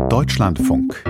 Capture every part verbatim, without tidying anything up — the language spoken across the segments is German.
Deutschlandfunk.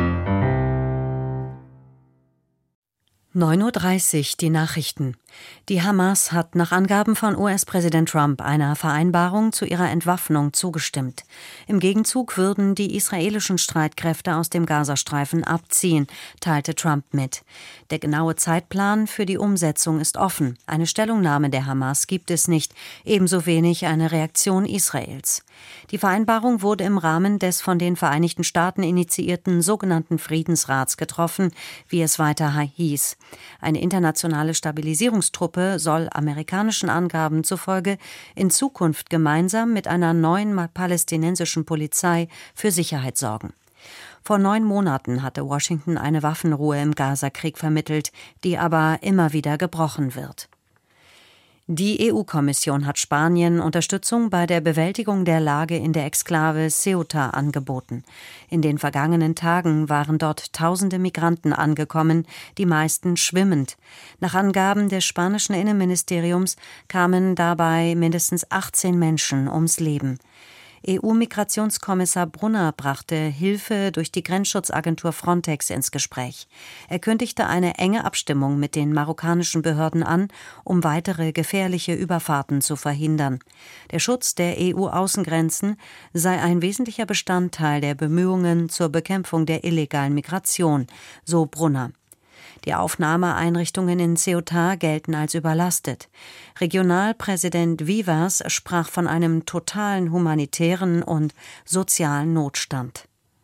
neun Uhr dreißig, die Nachrichten. Die Hamas hat nach Angaben von U S-Präsident Trump einer Vereinbarung zu ihrer Entwaffnung zugestimmt. Im Gegenzug würden die israelischen Streitkräfte aus dem Gazastreifen abziehen, teilte Trump mit. Der genaue Zeitplan für die Umsetzung ist offen. Eine Stellungnahme der Hamas gibt es nicht, ebenso wenig eine Reaktion Israels. Die Vereinbarung wurde im Rahmen des von den Vereinigten Staaten initiierten sogenannten Friedensrats getroffen, wie es weiter hieß. Eine internationale Stabilisierungstruppe soll amerikanischen Angaben zufolge in Zukunft gemeinsam mit einer neuen palästinensischen Polizei für Sicherheit sorgen. Vor neun Monaten hatte Washington eine Waffenruhe im Gazakrieg vermittelt, die aber immer wieder gebrochen wird. Die E U-Kommission hat Spanien Unterstützung bei der Bewältigung der Lage in der Exklave Ceuta angeboten. In den vergangenen Tagen waren dort tausende Migranten angekommen, die meisten schwimmend. Nach Angaben des spanischen Innenministeriums kamen dabei mindestens achtzehn Menschen ums Leben. E U-Migrationskommissar Brunner brachte Hilfe durch die Grenzschutzagentur Frontex ins Gespräch. Er kündigte eine enge Abstimmung mit den marokkanischen Behörden an, um weitere gefährliche Überfahrten zu verhindern. Der Schutz der E U-Außengrenzen sei ein wesentlicher Bestandteil der Bemühungen zur Bekämpfung der illegalen Migration, so Brunner. Die Aufnahmeeinrichtungen in Ceuta gelten als überlastet. Regionalpräsident Vivas sprach von einem totalen humanitären und sozialen Notstand.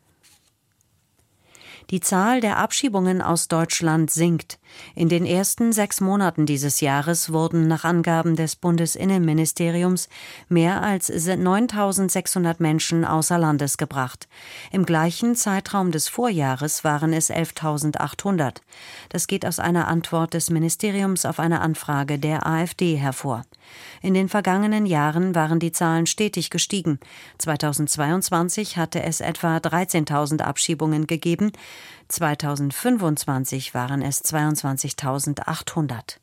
Die Zahl der Abschiebungen aus Deutschland sinkt. In den ersten sechs Monaten dieses Jahres wurden nach Angaben des Bundesinnenministeriums mehr als neuntausendsechshundert Menschen außer Landes gebracht. Im gleichen Zeitraum des Vorjahres waren es elftausendachthundert. Das geht aus einer Antwort des Ministeriums auf eine Anfrage der AfD hervor. In den vergangenen Jahren waren die Zahlen stetig gestiegen. zweitausendzweiundzwanzig hatte es etwa dreizehntausend Abschiebungen gegeben. zweitausendfünfundzwanzig waren es zweiundzwanzigtausendachthundert.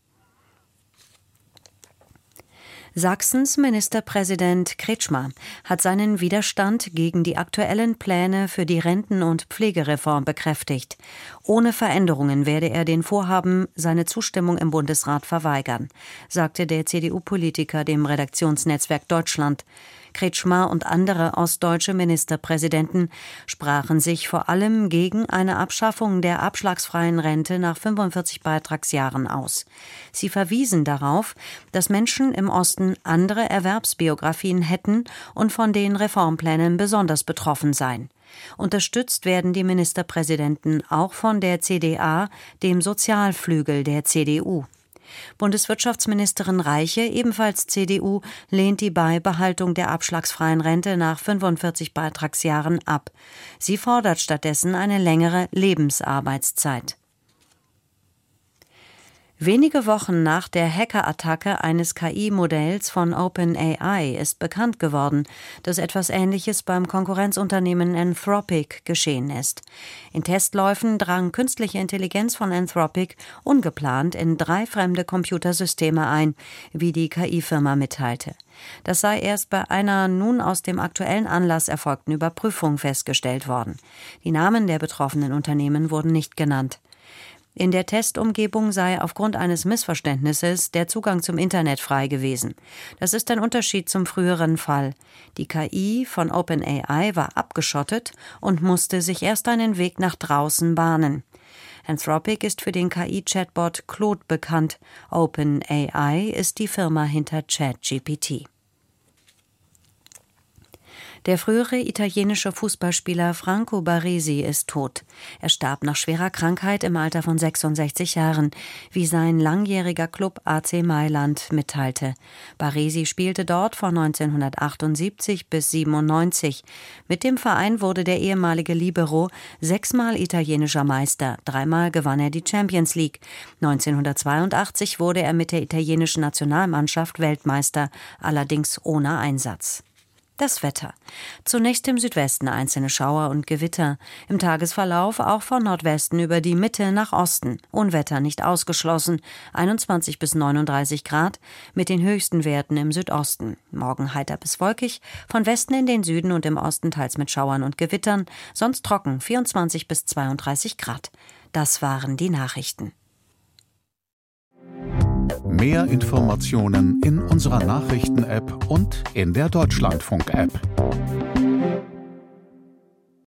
Sachsens Ministerpräsident Kretschmer hat seinen Widerstand gegen die aktuellen Pläne für die Renten- und Pflegereform bekräftigt. Ohne Veränderungen werde er den Vorhaben seine Zustimmung im Bundesrat verweigern, sagte der C D U-Politiker dem Redaktionsnetzwerk Deutschland. Kretschmer und andere ostdeutsche Ministerpräsidenten sprachen sich vor allem gegen eine Abschaffung der abschlagsfreien Rente nach fünfundvierzig Beitragsjahren aus. Sie verwiesen darauf, dass Menschen im Osten andere Erwerbsbiografien hätten und von den Reformplänen besonders betroffen seien. Unterstützt werden die Ministerpräsidenten auch von der C D A, dem Sozialflügel der C D U. Bundeswirtschaftsministerin Reiche, ebenfalls C D U, lehnt die Beibehaltung der abschlagsfreien Rente nach fünfundvierzig Beitragsjahren ab. Sie fordert stattdessen eine längere Lebensarbeitszeit. Wenige Wochen nach der Hackerattacke eines K I-Modells von OpenAI ist bekannt geworden, dass etwas Ähnliches beim Konkurrenzunternehmen Anthropic geschehen ist. In Testläufen drang künstliche Intelligenz von Anthropic ungeplant in drei fremde Computersysteme ein, wie die K I-Firma mitteilte. Das sei erst bei einer nun aus dem aktuellen Anlass erfolgten Überprüfung festgestellt worden. Die Namen der betroffenen Unternehmen wurden nicht genannt. In der Testumgebung sei aufgrund eines Missverständnisses der Zugang zum Internet frei gewesen. Das ist ein Unterschied zum früheren Fall. Die K I von OpenAI war abgeschottet und musste sich erst einen Weg nach draußen bahnen. Anthropic ist für den K I-Chatbot Claude bekannt. OpenAI ist die Firma hinter ChatGPT. Der frühere italienische Fußballspieler Franco Baresi ist tot. Er starb nach schwerer Krankheit im Alter von sechsundsechzig Jahren, wie sein langjähriger Club A C Mailand mitteilte. Baresi spielte dort von neunzehnhundertachtundsiebzig bis siebenundneunzig. Mit dem Verein wurde der ehemalige Libero sechsmal italienischer Meister. Dreimal gewann er die Champions League. neunzehnhundertzweiundachtzig wurde er mit der italienischen Nationalmannschaft Weltmeister, allerdings ohne Einsatz. Das Wetter. Zunächst im Südwesten einzelne Schauer und Gewitter. Im Tagesverlauf auch von Nordwesten über die Mitte nach Osten. Unwetter nicht ausgeschlossen. einundzwanzig bis neununddreißig Grad mit den höchsten Werten im Südosten. Morgen heiter bis wolkig. Von Westen in den Süden und im Osten teils mit Schauern und Gewittern. Sonst trocken. vierundzwanzig bis zweiunddreißig Grad. Das waren die Nachrichten. Mehr Informationen in unserer Nachrichten-App und in der Deutschlandfunk-App.